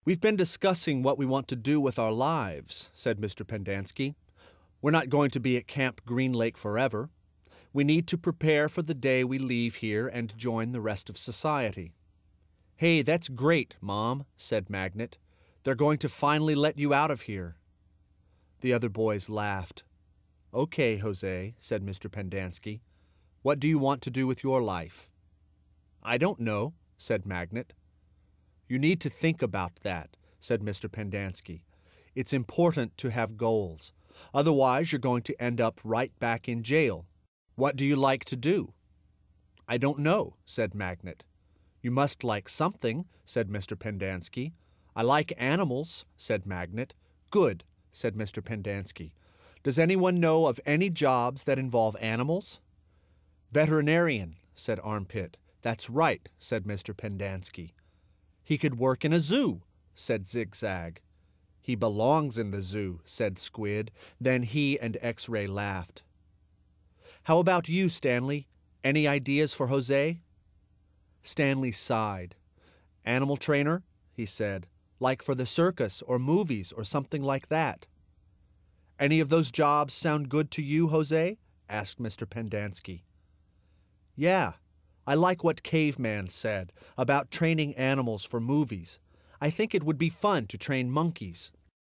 "We've been discussing what we want to do with our lives," said Mr. Pendanski. "We're not going to be at Camp Green Lake forever. We need to prepare for the day we leave here and join the rest of society." "Hey, that's great, Mom," said Magnet. "They're going to finally let you out of here." The other boys laughed. "Okay, Jose," said Mr. Pendanski. "What do you want to do with your life?" "I don't know," said Magnet. "You need to think about that," said Mr. Pendanski. "It's important to have goals. Otherwise, you're going to end up right back in jail. What do you like to do?" "I don't know," said Magnet. "You must like something," said Mr. Pendanski. "I like animals," said Magnet. "Good," said Mr. Pendanski. "Does anyone know of any jobs that involve animals?" "Veterinarian," said Armpit. "That's right," said Mr. Pendanski. "He could work in a zoo," said Zigzag. "He belongs in the zoo," said Squid. Then he and X-Ray laughed. "How about you, Stanley? Any ideas for Jose?" Stanley sighed. "Animal trainer," he said, "like for the circus or movies or something like that." "Any of those jobs sound good to you, Jose?" asked Mr. Pendanski. "Yeah, I like what Caveman said about training animals for movies. I think it would be fun to train monkeys."